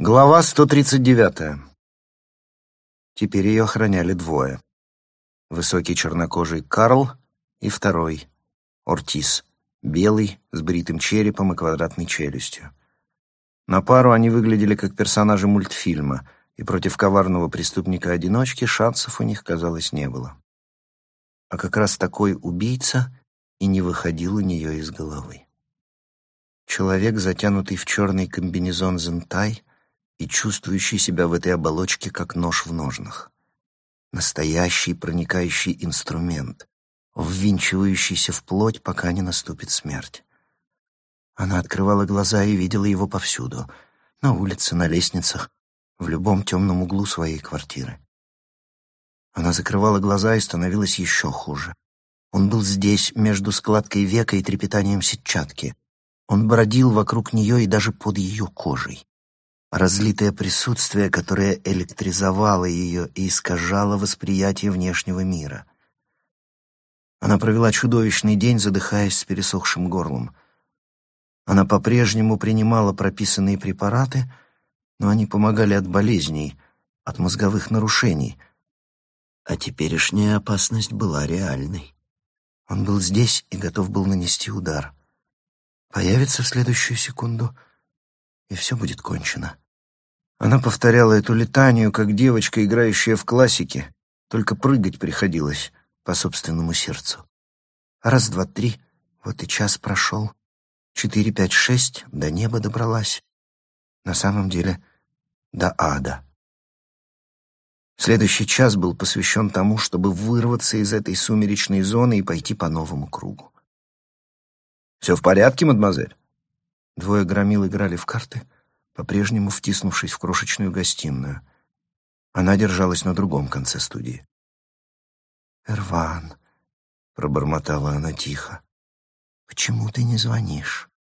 Глава 139. Теперь ее охраняли двое. Высокий чернокожий Карл и второй, Ортис, белый, с бритым черепом и квадратной челюстью. На пару они выглядели как персонажи мультфильма, и против коварного преступника-одиночки шансов у них, казалось, не было. А как раз такой убийца и не выходил у нее из головы. Человек, затянутый в черный комбинезон зентай и чувствующий себя в этой оболочке, как нож в ножнах. Настоящий проникающий инструмент, ввинчивающийся в плоть, пока не наступит смерть. Она открывала глаза и видела его повсюду, на улице, на лестницах, в любом темном углу своей квартиры. Она закрывала глаза и становилось еще хуже. Он был здесь, между складкой века и трепетанием сетчатки. Он бродил вокруг нее и даже под ее кожей. Разлитое присутствие, которое электризовало ее и искажало восприятие внешнего мира. Она провела чудовищный день, задыхаясь с пересохшим горлом. Она по-прежнему принимала прописанные препараты, но они помогали от болезней, от мозговых нарушений. А теперешняя опасность была реальной. Он был здесь и готов был нанести удар. Появится в следующую секунду — и все будет кончено. Она повторяла эту летанию, как девочка, играющая в классике, только прыгать приходилось по собственному сердцу. Раз, два, три, вот и час прошел. 4, 5, 6, до неба добралась. На самом деле, до ада. Следующий час был посвящен тому, чтобы вырваться из этой сумеречной зоны и пойти по новому кругу. «Все в порядке, мадемуазель?» Двое громил играли в карты, по-прежнему втиснувшись в крошечную гостиную. Она держалась на другом конце студии. «Эрван», — пробормотала она тихо, — «почему ты не звонишь?»